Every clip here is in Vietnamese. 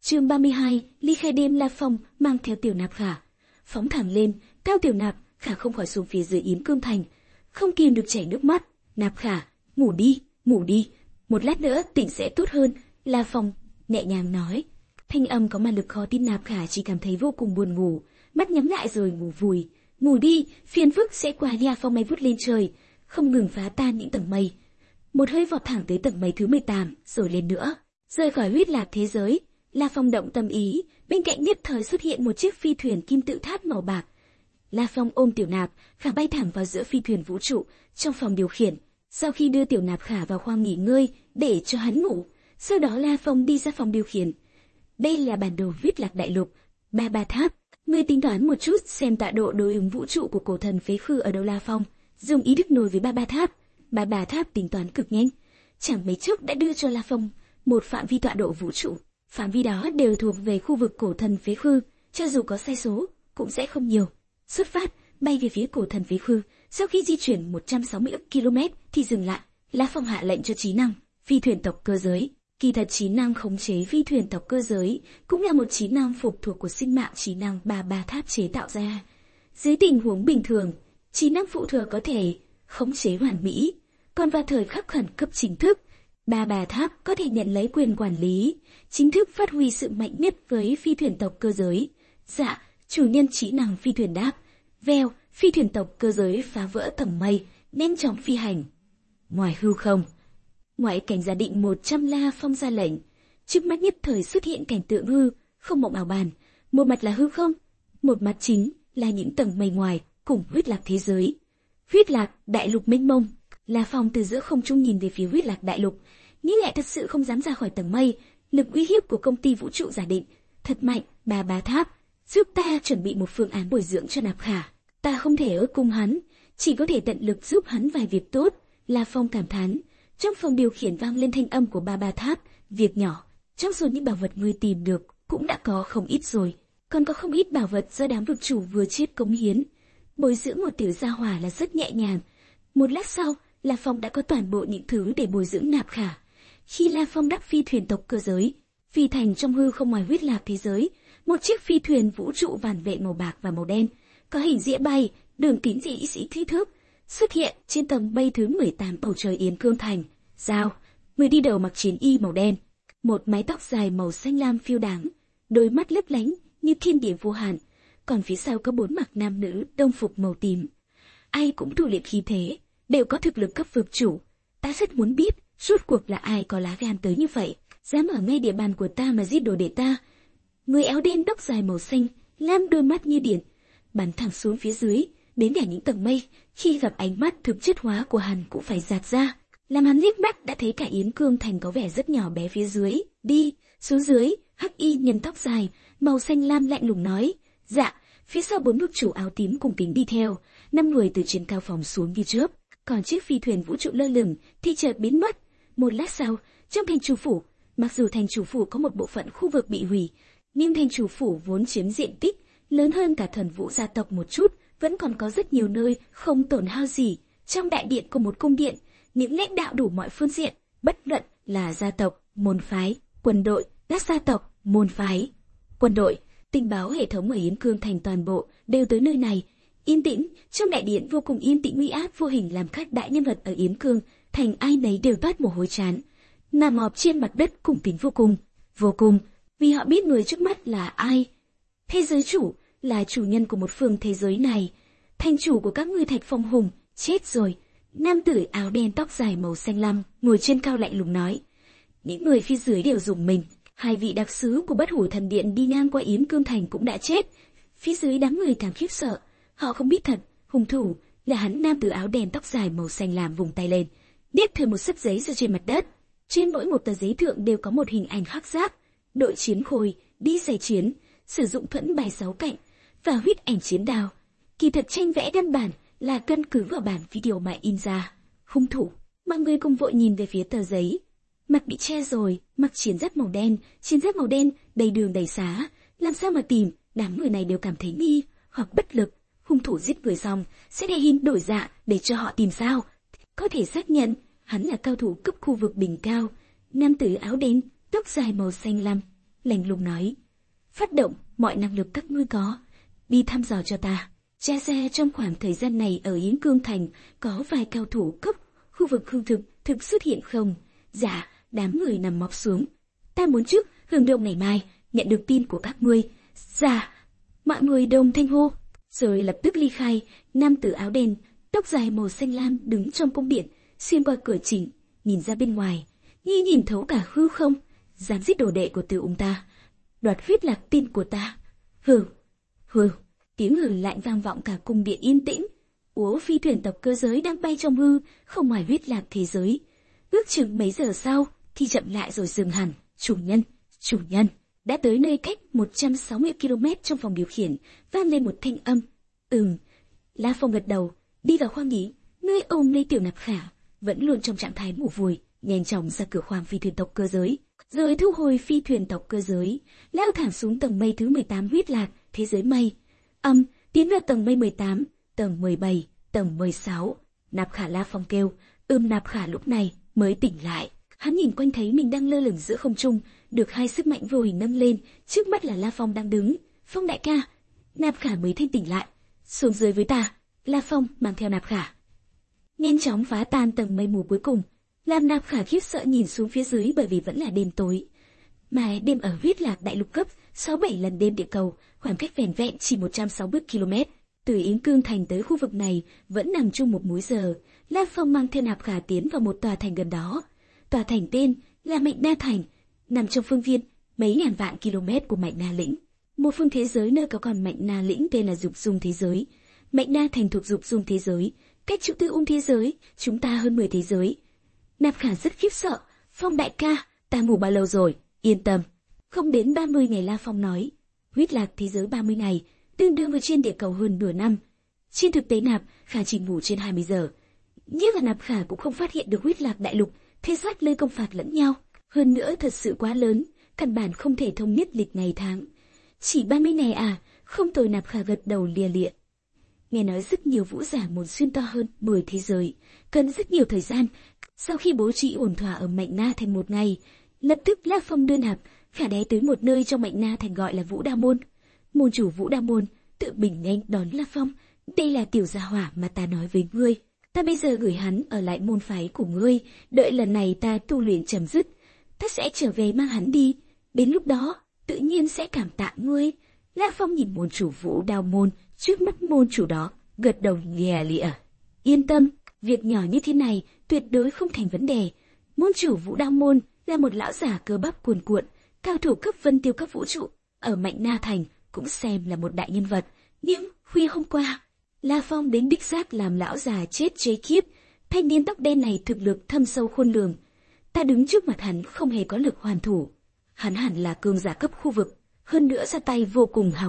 Chương 32, ly khai đêm. La Phong mang theo Tiểu Nạp Khả phóng thẳng lên. Cao Tiểu Nạp Khả không khỏi xuống phía dưới Yến Cương Thành, không kìm được chảy nước mắt. Nạp Khả, ngủ đi, ngủ đi, một lát nữa tỉnh sẽ tốt hơn. La Phong nhẹ nhàng nói. Thanh âm có ma lực khó tin. Nạp Khả chỉ cảm thấy vô cùng buồn ngủ, mắt nhắm lại rồi ngủ vùi. Ngủ đi, phiền phức sẽ qua. La Phong bay vút lên trời, không ngừng phá tan những tầng mây, một hơi vọt thẳng tới tầng mây thứ 18, rồi lên nữa, rời khỏi huyết lạc thế giới. La Phong động tâm ý, bên cạnh nhất thời xuất hiện một chiếc phi thuyền kim tự tháp màu bạc. La Phong ôm Tiểu Nạp Khả bay thẳng vào giữa phi thuyền vũ trụ, trong phòng điều khiển. Sau khi đưa Tiểu Nạp Khả vào khoang nghỉ ngơi để cho hắn ngủ, sau đó La Phong đi ra phòng điều khiển. Đây là bản đồ huyết lạc đại lục, Ba Tháp. Ngươi tính toán một chút xem tọa độ đối ứng vũ trụ của cổ thần phế khư ở đâu. La Phong dùng ý thức nối với Ba Tháp. Ba Tháp tính toán cực nhanh, chẳng mấy chốc đã đưa cho La Phong một phạm vi tọa độ vũ trụ. Phạm vi đó đều thuộc về khu vực cổ thần phế khư, cho dù có sai số cũng sẽ không nhiều. Xuất phát, bay về phía cổ thần phế khư. Sau khi di chuyển 160 ức km thì dừng lại. La Phong hạ lệnh cho trí năng phi thuyền tộc cơ giới. Kỳ thật trí năng khống chế phi thuyền tộc cơ giới cũng là một trí năng phụ thuộc của sinh mạng trí năng Ba Tháp chế tạo ra. Dưới tình huống bình thường, trí năng phụ thuộc có thể khống chế hoàn mỹ, còn vào thời khắc khẩn cấp chính thức, Ba Tháp có thể nhận lấy quyền quản lý, chính thức phát huy sự mạnh nhất với phi thuyền tộc cơ giới. Dạ, chủ nhân trí năng phi thuyền đáp. Vèo, phi thuyền tộc cơ giới phá vỡ tầng mây, nhanh chóng phi hành. Ngoài hư không, ngoại cảnh giả định 100. La Phong ra lệnh. Trước mắt nhất thời xuất hiện cảnh tượng hư không mộng ảo bàn. Một mặt là hư không, một mặt chính là những tầng mây ngoài cùng huyết lạc thế giới. Huyết lạc đại lục mênh mông. La Phong từ giữa không trung nhìn về phía huyết lạc đại lục, nghĩ lại thật sự không dám ra khỏi tầng mây. Lực uy hiếp của công ty vũ trụ giả định thật mạnh. Ba Tháp giúp ta chuẩn bị một phương án bồi dưỡng cho Nạp Khả. Ta không thể ở cùng hắn, chỉ có thể tận lực giúp hắn vài việc tốt. La Phong cảm thán. Trong phòng điều khiển vang lên thanh âm của Ba Tháp. Việc nhỏ, trong số những bảo vật ngươi tìm được cũng đã có không ít rồi, còn có không ít bảo vật do đám vực chủ vừa chết cống hiến. Bồi dưỡng một tiểu gia hỏa là rất nhẹ nhàng. Một lát sau, La Phong đã có toàn bộ những thứ để bồi dưỡng Nạp Khả. Khi La Phong đắp phi thuyền tộc cơ giới, phi thành trong hư không ngoài huyết lạc thế giới, một chiếc phi thuyền vũ trụ vằn vện màu bạc và màu đen, có hình dĩa bay, đường kính dị sĩ kích thước, xuất hiện trên tầng mây thứ 18 bầu trời Yến Cương Thành. Giao, người đi đầu mặc chiến y màu đen, một mái tóc dài màu xanh lam phiêu đáng, đôi mắt lấp lánh như thiên địa vô hạn. Còn phía sau có 4 mặc nam nữ đồng phục màu tím, ai cũng thủ luyện khí thế, đều có thực lực cấp vực chủ. Ta rất muốn biết, rốt cuộc là ai có lá gan tới như vậy, dám ở ngay địa bàn của ta mà giết đồ đệ ta. Người áo đen tóc dài màu xanh lam, đôi mắt như điện, bắn thẳng xuống phía dưới, đến cả những tầng mây, khi gặp ánh mắt thực chất hóa của hắn cũng phải giạt ra. Làm hắn liếc mắt đã thấy cả Yến Cương Thành có vẻ rất nhỏ bé phía dưới. Đi, xuống dưới. Hắc y nhân tóc dài màu xanh lam lạnh lùng nói. Dạ. Phía sau 4 vực chủ áo tím cùng kính đi theo. 5 người từ trên cao phòng xuống như chớp. Còn chiếc phi thuyền vũ trụ lơ lửng thì chợt biến mất. Một lát sau, trong thành chủ phủ, mặc dù thành chủ phủ có một bộ phận khu vực bị hủy, nhưng thành chủ phủ vốn chiếm diện tích lớn hơn cả Thuần Vũ gia tộc một chút, vẫn còn có rất nhiều nơi không tổn hao gì. Trong đại điện của một cung điện, những lãnh đạo đủ mọi phương diện, bất luận là gia tộc, môn phái, quân đội, các gia tộc, môn phái, quân đội, tình báo hệ thống ở Yến Cương Thành toàn bộ đều tới nơi này. Yên tĩnh, trong đại điện vô cùng yên tĩnh, uy áp vô hình làm các đại nhân vật ở Yến Cương Thành ai nấy đều toát mồ hôi trán, nằm ọp trên mặt đất cung kính vô cùng, vì họ biết người trước mắt là ai. Thế giới chủ là chủ nhân của một phương thế giới này, thành chủ của các ngươi Thạch Phong Hùng chết rồi. Nam tử áo đen tóc dài màu xanh lam ngồi trên cao lạnh lùng nói. Những người phía dưới đều rùng mình. 2 vị đặc sứ của Bất Hủ Thần Điện đi ngang qua Yến Cương Thành cũng đã chết. Phía dưới đám người càng khiếp sợ. Họ không biết thật, hung thủ là hắn. Nam tử áo đen tóc dài màu xanh lam vùng tay lên, điếc thừa một sấp giấy ra trên mặt đất. Trên mỗi một tờ giấy thượng đều có một hình ảnh khắc giáp, đội chiến khôi đi giày chiến, sử dụng thuẫn bài 6 cạnh và huyết ảnh chiến đao. Kỳ thật tranh vẽ căn bản là căn cứ vào bản video mà in ra. Hung thủ, mọi người cùng vội nhìn về phía tờ giấy. Mặt bị che rồi, mặc chiến giáp màu đen, đầy đường đầy xá. Làm sao mà tìm? Đám người này đều cảm thấy nghi hoặc bất lực. Hung thủ giết người xong sẽ để hình đổi dạ để cho họ tìm sao? Có thể xác nhận hắn là cao thủ cấp khu vực đỉnh cao. Nam tử áo đen, tóc dài màu xanh lam, lạnh lùng nói. Phát động mọi năng lực các ngươi có, đi thăm dò cho ta. Tra ra trong khoảng thời gian này ở Yến Cương Thành có vài cao thủ cấp khu vực hư thực xuất hiện không? Dạ, đám người nằm mọc xuống. Ta muốn trước hưởng động ngày mai nhận được tin của các ngươi. Dạ, mọi người đồng thanh hô, rồi lập tức ly khai. Nam tử áo đen, tóc dài màu xanh lam đứng trong cung điện, xuyên qua cửa chính, nhìn ra bên ngoài, như nhìn thấu cả hư không. Dám giết đồ đệ của Từ Ung ta, đoạt huyết lạc tin của ta. Hừ, hừ. Tiếng hừ lạnh vang vọng cả cung điện yên tĩnh. Úa phi thuyền tộc cơ giới đang bay trong hư, không ngoài huyết lạc thế giới. Ước chừng mấy giờ sau, thì chậm lại rồi dừng hẳn. Chủ nhân, đã tới nơi cách 160 km trong phòng điều khiển, vang lên một thanh âm. La Phong gật đầu, đi vào khoang nghỉ, nơi ôm lấy Tiểu Nạp Khả, vẫn luôn trong trạng thái ngủ vùi, nhanh chóng ra cửa khoang phi thuyền tộc cơ giới, rồi thu hồi phi thuyền tộc cơ giới, lao thẳng xuống tầng mây thứ 18 huyết lạc, thế giới mây. Tiến vào tầng mây 18, tầng 17, tầng 16. Nạp Khả, La Phong kêu. Nạp Khả lúc này mới tỉnh lại. Hắn nhìn quanh thấy mình đang lơ lửng giữa không trung, được hai sức mạnh vô hình nâng lên, trước mắt là La Phong đang đứng. Phong đại ca. Nạp Khả mới thanh tỉnh lại. Xuống dưới với ta. La Phong mang theo Nạp Khả, nhanh chóng phá tan tầng mây mù cuối cùng, làm Nạp Khả khiếp sợ nhìn xuống phía dưới, bởi vì vẫn là đêm tối. Mà đêm ở huyết lạc đại lục gấp 6-7 lần đêm địa cầu, khoảng cách vẻn vẹn chỉ 160 km. Từ Yến Cương Thành tới khu vực này vẫn nằm chung một múi giờ. La Phong mang theo Nạp Khả tiến vào một tòa thành gần đó. Tòa thành tên là Mệnh Na Thành, nằm trong phương viên mấy ngàn vạn km của Mệnh Na Lĩnh, một phương thế giới nơi có còn Mệnh Na Lĩnh tên là Dục Dung thế giới. Mệnh Na Thành thuộc Dục Dung thế giới, cách chỗ Tư Ung thế giới chúng ta hơn 10 thế giới. Nạp Khả rất khiếp sợ. Phong đại ca, ta ngủ bao lâu rồi? Yên tâm, không đến 30 ngày. La Phong nói. Huyết lạc thế giới 30 ngày, tương đương với trên địa cầu hơn nửa năm. Trên thực tế Nạp Khả chỉ ngủ trên 20 giờ. Nhưng là Nạp Khả cũng không phát hiện được huyết lạc đại lục, thế xác lơi công phạt lẫn nhau. Hơn nữa thật sự quá lớn, căn bản không thể thống nhất lịch ngày tháng. Chỉ 30 ngày à? Không tồi. Nạp Khả gật đầu lia lịa. Nghe nói rất nhiều vũ giả muốn xuyên toa hơn 10 thế giới, cần rất nhiều thời gian. Sau khi bố trí ổn thỏa ở Mệnh Na Thành một ngày, lập tức La Phong đưa Nạp Khả đé tới một nơi trong Mệnh Na Thành gọi là Vũ Đao Môn. Môn chủ Vũ Đao Môn tự mình nhanh đón La Phong. Đây là tiểu gia hỏa mà ta nói với ngươi. Ta bây giờ gửi hắn ở lại môn phái của ngươi, đợi lần này ta tu luyện chấm dứt, ta sẽ trở về mang hắn đi. Đến lúc đó, tự nhiên sẽ cảm tạ ngươi. La Phong nhìn môn chủ Vũ Đao Môn trước mắt môn chủ đó, gật đầu lia lịa. Yên tâm, việc nhỏ như thế này tuyệt đối không thành vấn đề. Môn chủ Vũ Đao Môn là một lão giả cơ bắp cuồn cuộn, cao thủ cấp vân tiêu cấp vũ trụ, ở Mệnh Na Thành cũng xem là một đại nhân vật. Nhưng khuya hôm qua, La Phong đến đích xác làm lão già chết chế khiếp. Thanh niên tóc đen này thực lực thâm sâu khôn lường, ta đứng trước mặt hắn không hề có lực hoàn thủ. Hắn hẳn là cường giả cấp khu vực, hơn nữa ra tay vô cùng hào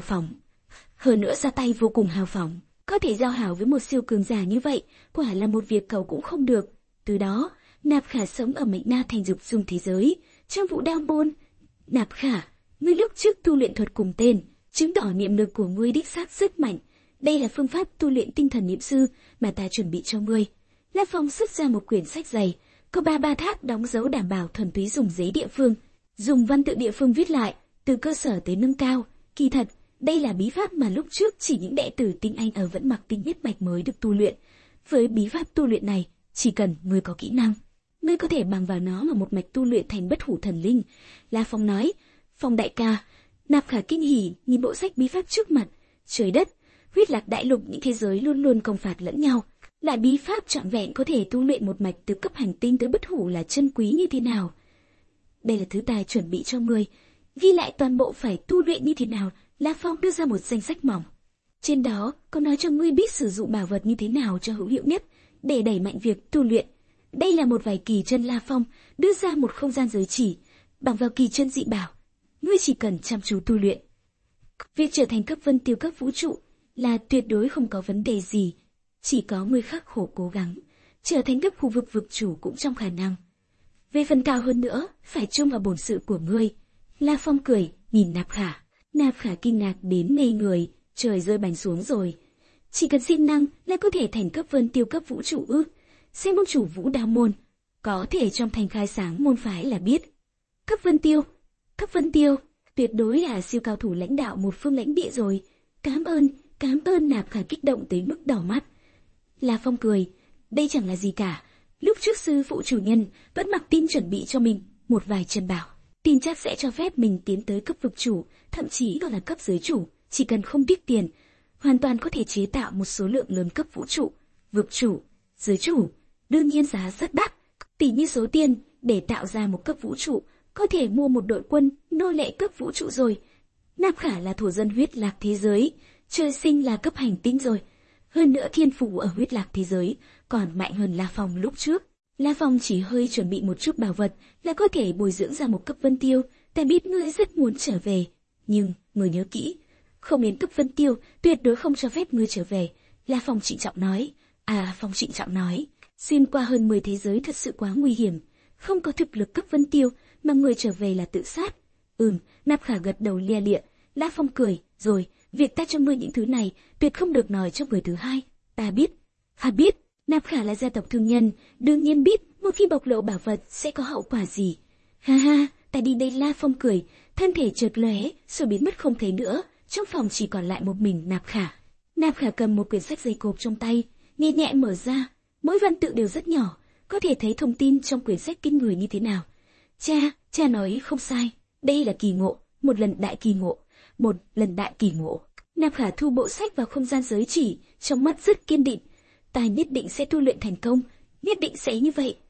phóng. Có thể giao hảo với một siêu cường giả như vậy, quả là một việc cầu cũng không được. Từ đó, Nạp Khả sống ở Mệnh Na Thành Dục Dung thế giới, trong Vũ Đao Môn. Nạp Khả, ngươi lúc trước tu luyện thuật cùng tên, chứng tỏ niệm lực của ngươi đích xác rất mạnh. Đây là phương pháp tu luyện tinh thần niệm sư mà ta chuẩn bị cho ngươi. La Phong xuất ra một quyển sách dày, có ba thác đóng dấu đảm bảo thuần túy, dùng giấy địa phương, dùng văn tự địa phương viết lại, từ cơ sở tới nâng cao. Kỳ thật, đây là bí pháp mà lúc trước chỉ những đệ tử tinh anh ở Vẫn Mặc Tinh nhất mạch mới được tu luyện. Với bí pháp tu luyện này, chỉ cần ngươi có kỹ năng, ngươi có thể bằng vào nó mà một mạch tu luyện thành bất hủ thần linh. La Phong nói. Phong đại ca. Nạp Khả kinh hỉ nhìn bộ sách bí pháp trước mặt. Trời đất, huyết lạc đại lục những thế giới luôn luôn công phạt lẫn nhau, lại bí pháp trọn vẹn có thể tu luyện một mạch từ cấp hành tinh tới bất hủ là chân quý như thế nào. Đây là thứ ta chuẩn bị cho ngươi, ghi lại toàn bộ phải tu luyện như thế nào. La Phong đưa ra một danh sách mỏng, trên đó có nói cho ngươi biết sử dụng bảo vật như thế nào cho hữu hiệu nhất để đẩy mạnh việc tu luyện. Đây là một vài kỳ chân. La Phong đưa ra một không gian giới chỉ, bằng vào kỳ chân dị bảo, ngươi chỉ cần chăm chú tu luyện, việc trở thành cấp vân tiêu cấp vũ trụ là tuyệt đối không có vấn đề gì. Chỉ có ngươi khắc khổ cố gắng, trở thành cấp khu vực vực chủ cũng trong khả năng. Về phần cao hơn nữa, phải trông vào bổn sự của ngươi. La Phong cười, nhìn Nạp Khả. Nạp Khả kinh ngạc đến ngây người, trời rơi bánh xuống rồi. Chỉ cần siêng năng là có thể thành cấp vân tiêu cấp vũ trụ ư? Xem môn chủ Vũ Đao Môn, có thể trong thành khai sáng môn phái là biết. Cấp vân tiêu. tuyệt đối là siêu cao thủ lãnh đạo một phương lãnh địa rồi. Cảm ơn Nạp Khả kích động tới mức đỏ mắt. La Phong cười, đây chẳng là gì cả. Lúc trước sư phụ chủ nhân vẫn mặc tin chuẩn bị cho mình một vài chân bảo. Tin chắc sẽ cho phép mình tiến tới cấp vực chủ, thậm chí còn là cấp giới chủ, chỉ cần không tiếc tiền, hoàn toàn có thể chế tạo một số lượng lớn cấp vũ trụ, vực chủ, giới chủ. Đương nhiên giá rất đắt, tỷ như số tiền để tạo ra một cấp vũ trụ có thể mua một đội quân nô lệ cấp vũ trụ rồi. Nạp Khả là thổ dân huyết lạc thế giới, trời sinh là cấp hành tinh rồi. Hơn nữa thiên phú ở huyết lạc thế giới còn mạnh hơn La Phong lúc trước. La Phong chỉ hơi chuẩn bị một chút bảo vật là có thể bồi dưỡng ra một cấp Vân Tiêu. Ta biết ngươi rất muốn trở về, nhưng ngươi nhớ kỹ, không đến cấp Vân Tiêu tuyệt đối không cho phép ngươi trở về. La Phong trịnh trọng nói. Phong trịnh trọng nói, xuyên qua hơn 10 thế giới thật sự quá nguy hiểm, không có thực lực cấp Vân Tiêu mà người trở về là tự sát. Nạp Khả gật đầu lia lịa. La Phong cười, rồi, việc ta cho ngươi những thứ này tuyệt không được nói cho người thứ hai. Ta biết. Nạp Khả là gia tộc thương nhân, đương nhiên biết một khi bộc lộ bảo vật sẽ có hậu quả gì. Ha, ta đi đây. La Phong cười, thân thể chợt lóe rồi biến mất không thấy nữa. Trong phòng chỉ còn lại một mình Nạp Khả. Nạp Khả cầm một quyển sách dày cộp trong tay, nhẹ nhẹ mở ra. Mỗi văn tự đều rất nhỏ, có thể thấy thông tin trong quyển sách kinh người như thế nào. Cha nói không sai, đây là kỳ ngộ, một lần đại kỳ ngộ. Nạp Khả thu bộ sách vào không gian giới chỉ, trong mắt rất kiên định. Ta nhất định sẽ tu luyện thành công, nhất định sẽ như vậy.